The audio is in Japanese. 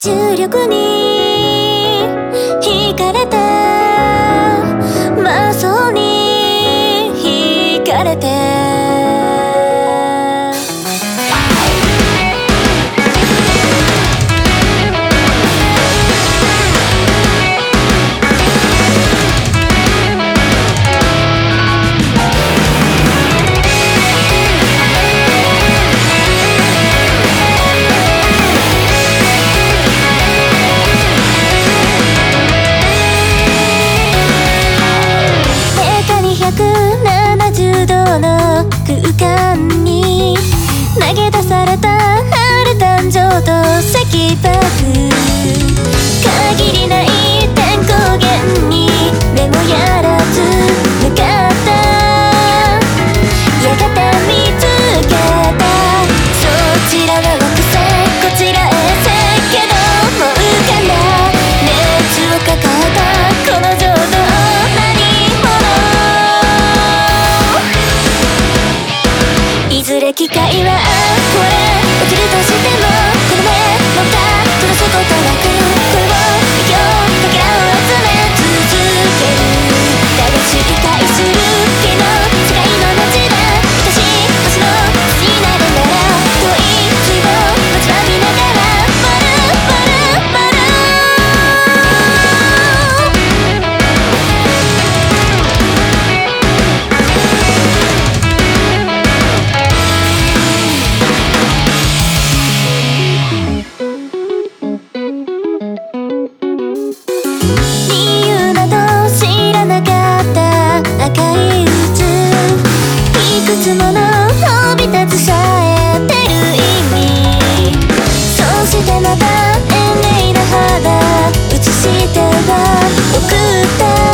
重力に惹かれて、魔性に惹かれて、170度の空間に投げ出された春誕生と石爆、限りない天候源に目もやらず向かった。やがて見つけた、そちらは惑星、こちら衛星けども浮かんだ熱を抱えたこの情動、いずれ機会はこれ起きるとしても、この目のが閉ざすことなく声を息をかけらを集め続ける。だが知りたいする気の世界の街で愛しい星の星になるなら、遠い水を待ちわびながらまるまるまる理由など知らなかった赤い宇宙、いくつもの飛び立つさえてる意味、そしてまた遠麗な肌映しては送った